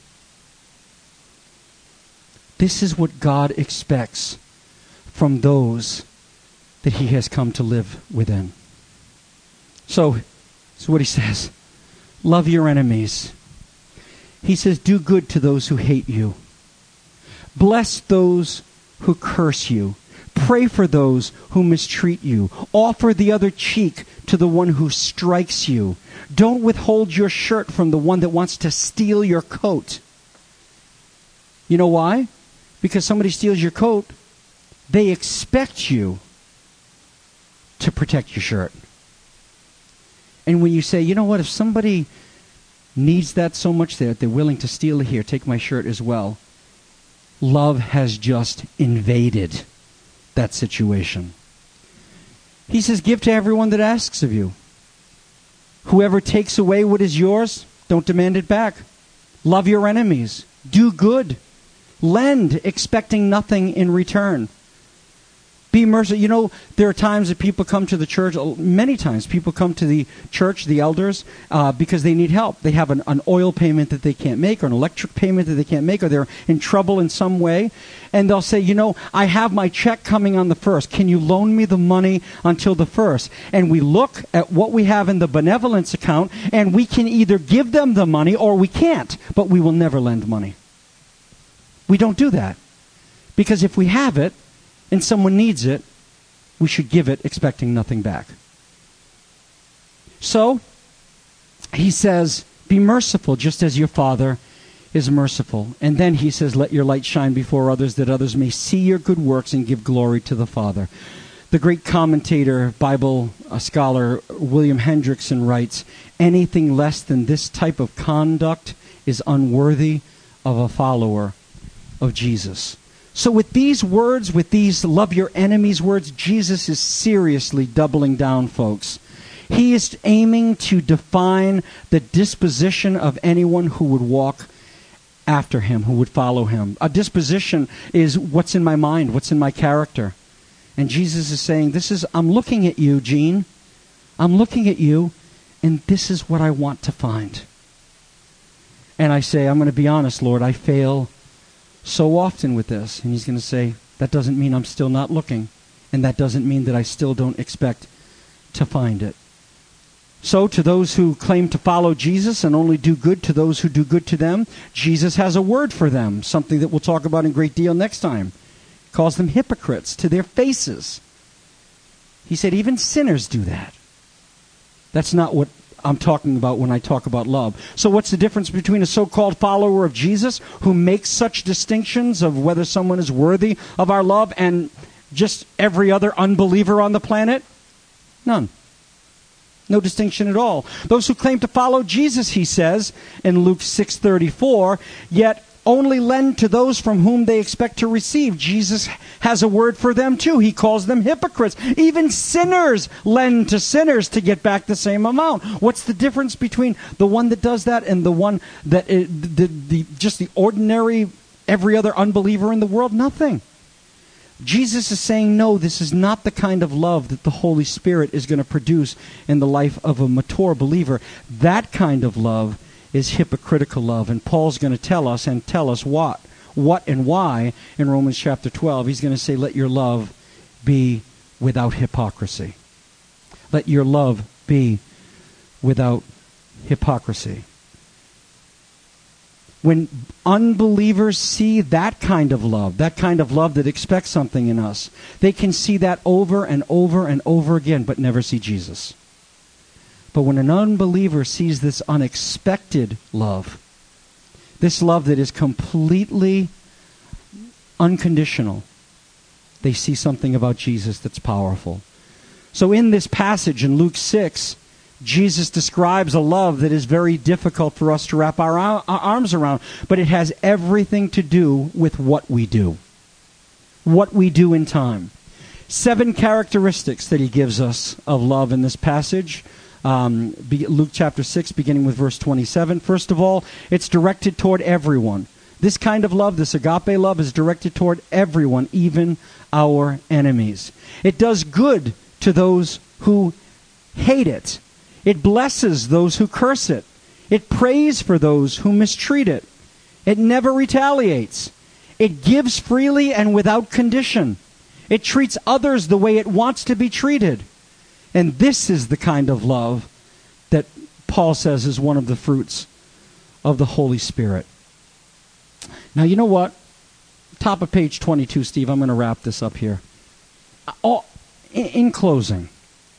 This is what God expects from those that he has come to live within. So, this is what he says. Love your enemies. He says, do good to those who hate you. Bless those who curse you. Pray for those who mistreat you. Offer the other cheek to the one who strikes you. Don't withhold your shirt from the one that wants to steal your coat. You know why? Because somebody steals your coat, they expect you to protect your shirt. And when you say, you know what, if somebody needs that so much that they're willing to steal it here, take my shirt as well, love has just invaded that situation. He says, give to everyone that asks of you. Whoever takes away what is yours, don't demand it back. Love your enemies. Do good. Lend, expecting nothing in return. Be merciful. You know, there are times that people come to the church, many times people come to the church, the elders, uh, because they need help. They have an, an oil payment that they can't make, or an electric payment that they can't make, or they're in trouble in some way. And they'll say, you know, I have my check coming on the first. Can you loan me the money until the first? And we look at what we have in the benevolence account, and we can either give them the money or we can't, but we will never lend money. We don't do that. Because if we have it, and someone needs it, we should give it expecting nothing back. So, he says, be merciful just as your Father is merciful. And then he says, let your light shine before others, that others may see your good works and give glory to the Father. The great commentator, Bible scholar, William Hendrickson writes, anything less than this type of conduct is unworthy of a follower of Jesus. So with these words, with these love your enemies words, Jesus is seriously doubling down, folks. He is aiming to define the disposition of anyone who would walk after him, who would follow him. A disposition is what's in my mind, what's in my character. And Jesus is saying, this is, I'm looking at you, Gene. I'm looking at you, and this is what I want to find. And I say, I'm going to be honest, Lord, I fail so often with this. And he's going to say, that doesn't mean I'm still not looking. And that doesn't mean that I still don't expect to find it. So to those who claim to follow Jesus and only do good to those who do good to them, Jesus has a word for them, something that we'll talk about in great deal next time. He calls them hypocrites to their faces. He said even sinners do that. That's not what I'm talking about when I talk about love. So what's the difference between a so-called follower of Jesus who makes such distinctions of whether someone is worthy of our love and just every other unbeliever on the planet? None. No distinction at all. Those who claim to follow Jesus, he says in Luke six thirty-four, yet only lend to those from whom they expect to receive. Jesus has a word for them too. He calls them hypocrites. Even sinners lend to sinners to get back the same amount. What's the difference between the one that does that and the one that is, the, the just the ordinary, every other unbeliever in the world? Nothing. Jesus is saying, no, this is not the kind of love that the Holy Spirit is going to produce in the life of a mature believer. That kind of love is hypocritical love. And Paul's going to tell us and tell us what, what and why in Romans chapter twelve. He's going to say, let your love be without hypocrisy. Let your love be without hypocrisy. When unbelievers see that kind of love, that kind of love that expects something in us, they can see that over and over and over again, but never see Jesus. But when an unbeliever sees this unexpected love, this love that is completely unconditional, they see something about Jesus that's powerful. So in this passage in Luke six, Jesus describes a love that is very difficult for us to wrap our, our arms around, but it has everything to do with what we do. what we do in time. Seven characteristics that he gives us of love in this passage. Um, Luke chapter six, beginning with verse twenty-seven. First of all, it's directed toward everyone. This kind of love, this agape love, is directed toward everyone, even our enemies. It does good to those who hate it. It blesses those who curse it. It prays for those who mistreat it. It never retaliates. It gives freely and without condition. It treats others the way it wants to be treated. And this is the kind of love that Paul says is one of the fruits of the Holy Spirit. Now, you know what? Top of page twenty-two, Steve, I'm going to wrap this up here. Oh, in, in closing,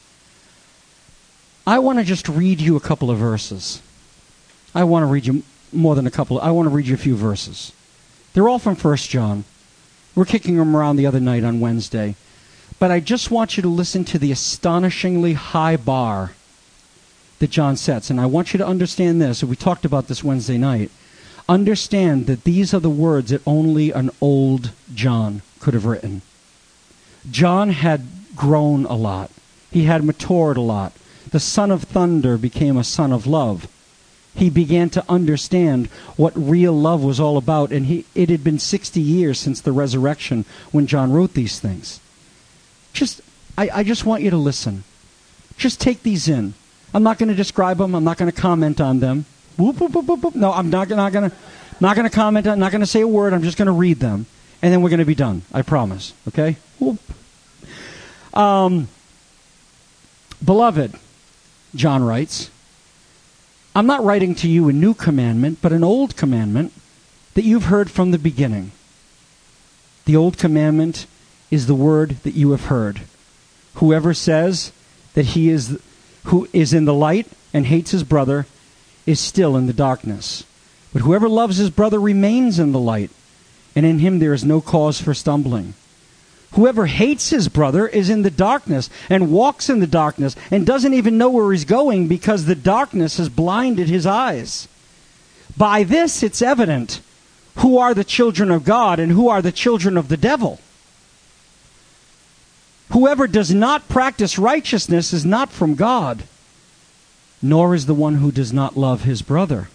I want to just read you a couple of verses. I want to read you more than a couple. I want to read you a few verses. They're all from First John. We're kicking them around the other night on Wednesday. But I just want you to listen to the astonishingly high bar that John sets. And I want you to understand this. We talked about this Wednesday night. Understand that these are the words that only an old John could have written. John had grown a lot. He had matured a lot. The son of thunder became a son of love. He began to understand what real love was all about. And he, it had been sixty years since the resurrection when John wrote these things. Just, I, I just want you to listen. Just take these in. I'm not going to describe them. I'm not going to comment on them. Whoop, whoop, whoop, whoop, whoop. No, I'm not, not going to not going to comment on, not going to say a word. I'm just going to read them. And then we're going to be done. I promise. Okay? Whoop. Um, Beloved, John writes, I'm not writing to you a new commandment, but an old commandment that you've heard from the beginning. The old commandment is the word that you have heard. Whoever says that he is who is in the light and hates his brother is still in the darkness. But whoever loves his brother remains in the light, and in him there is no cause for stumbling. Whoever hates his brother is in the darkness and walks in the darkness and doesn't even know where he's going because the darkness has blinded his eyes. By this it's evident who are the children of God and who are the children of the devil. Whoever does not practice righteousness is not from God, nor is the one who does not love his brother.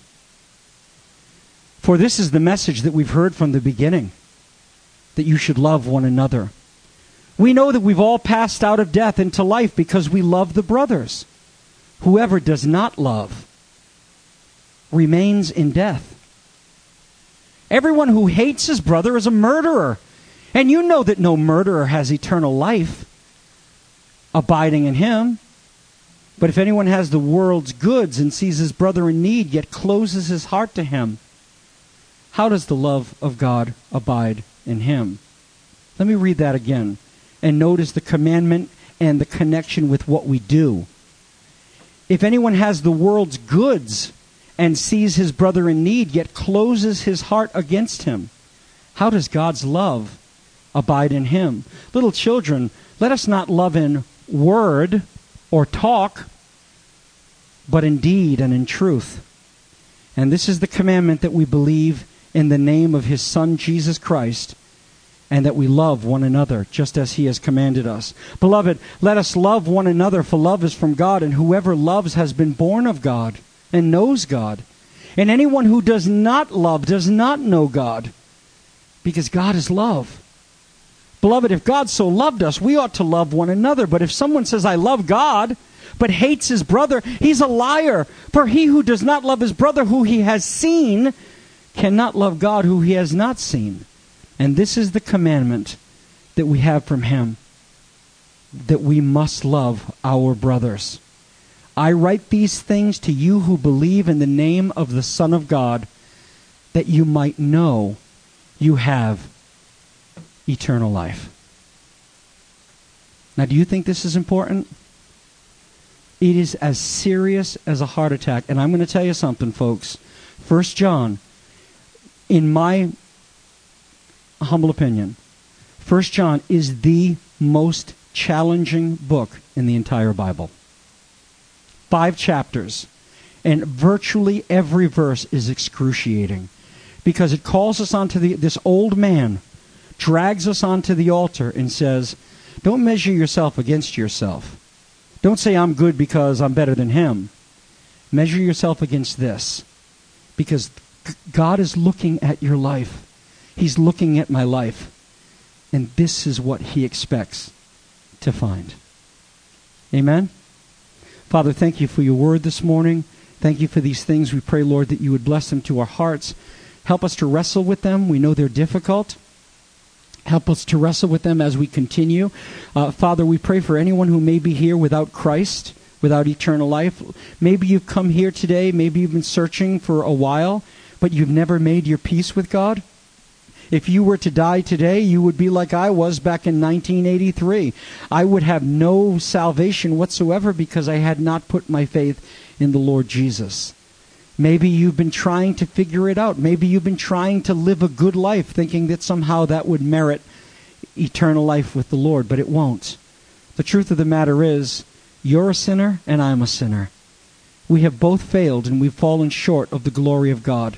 For this is the message that we've heard from the beginning, that you should love one another. We know that we've all passed out of death into life because we love the brothers. Whoever does not love remains in death. Everyone who hates his brother is a murderer. And you know that no murderer has eternal life abiding in him. But if anyone has the world's goods and sees his brother in need, yet closes his heart to him, how does the love of God abide in him? Let me read that again. And notice the commandment and the connection with what we do. If anyone has the world's goods and sees his brother in need, yet closes his heart against him, how does God's love abide in him? Little children, let us not love in word or talk, but in deed and in truth. And this is the commandment, that we believe in the name of his Son, Jesus Christ, and that we love one another just as he has commanded us. Beloved, let us love one another, for love is from God, and whoever loves has been born of God and knows God. And anyone who does not love does not know God, because God is love. Beloved, if God so loved us, we ought to love one another. But if someone says, I love God, but hates his brother, he's a liar. For he who does not love his brother who he has seen cannot love God who he has not seen. And this is the commandment that we have from him, that we must love our brothers. I write these things to you who believe in the name of the Son of God, that you might know you have eternal life. Now, do you think this is important? It is as serious as a heart attack. And I'm going to tell you something, folks. First John, in my humble opinion, First John is the most challenging book in the entire Bible. Five chapters, and virtually every verse is excruciating, because it calls us onto the, this old man drags us onto the altar and says, don't measure yourself against yourself. Don't say I'm good because I'm better than him. Measure yourself against this. Because God is looking at your life. He's looking at my life. And this is what he expects to find. Amen? Father, thank you for your word this morning. Thank you for these things. We pray, Lord, that you would bless them to our hearts. Help us to wrestle with them. We know they're difficult. Help us to wrestle with them as we continue. Uh, Father, we pray for anyone who may be here without Christ, without eternal life. Maybe you've come here today. Maybe you've been searching for a while, but you've never made your peace with God. If you were to die today, you would be like I was back in nineteen eighty-three. I would have no salvation whatsoever because I had not put my faith in the Lord Jesus. Maybe you've been trying to figure it out. Maybe you've been trying to live a good life, thinking that somehow that would merit eternal life with the Lord, but it won't. The truth of the matter is, you're a sinner and I'm a sinner. We have both failed and we've fallen short of the glory of God.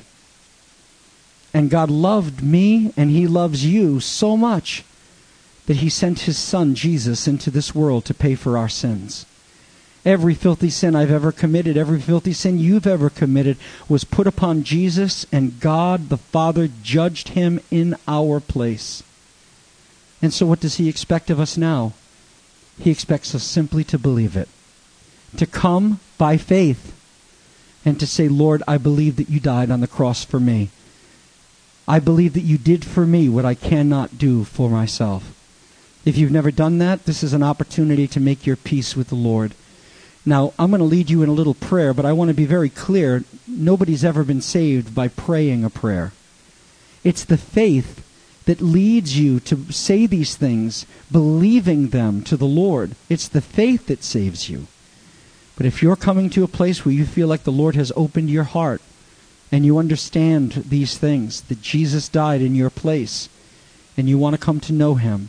And God loved me and he loves you so much that he sent his son, Jesus, into this world to pay for our sins. Every filthy sin I've ever committed, every filthy sin you've ever committed was put upon Jesus, and God the Father judged him in our place. And so what does he expect of us now? He expects us simply to believe it, to come by faith, and to say, Lord, I believe that you died on the cross for me. I believe that you did for me what I cannot do for myself. If you've never done that, this is an opportunity to make your peace with the Lord. Now, I'm going to lead you in a little prayer, but I want to be very clear. Nobody's ever been saved by praying a prayer. It's the faith that leads you to say these things, believing them to the Lord. It's the faith that saves you. But if you're coming to a place where you feel like the Lord has opened your heart and you understand these things, that Jesus died in your place, and you want to come to know him,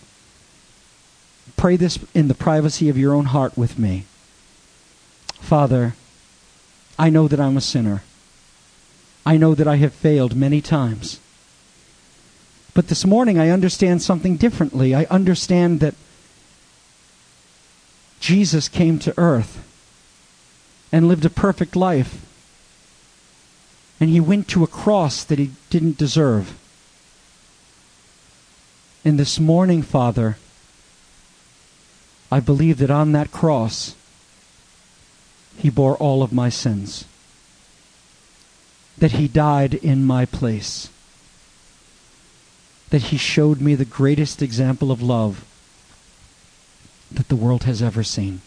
pray this in the privacy of your own heart with me. Father, I know that I'm a sinner. I know that I have failed many times. But this morning I understand something differently. I understand that Jesus came to earth and lived a perfect life. And he went to a cross that he didn't deserve. And this morning, Father, I believe that on that cross, he bore all of my sins. That he died in my place. That he showed me the greatest example of love that the world has ever seen.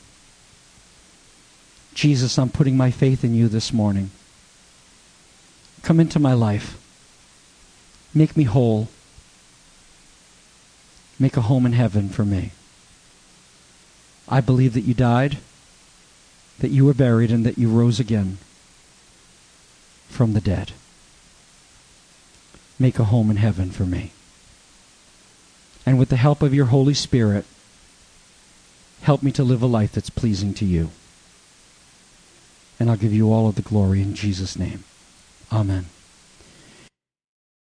Jesus, I'm putting my faith in you this morning. Come into my life. Make me whole. Make a home in heaven for me. I believe that you died, that you were buried, and that you rose again from the dead. Make a home in heaven for me. And with the help of your Holy Spirit, help me to live a life that's pleasing to you. And I'll give you all of the glory in Jesus' name. Amen.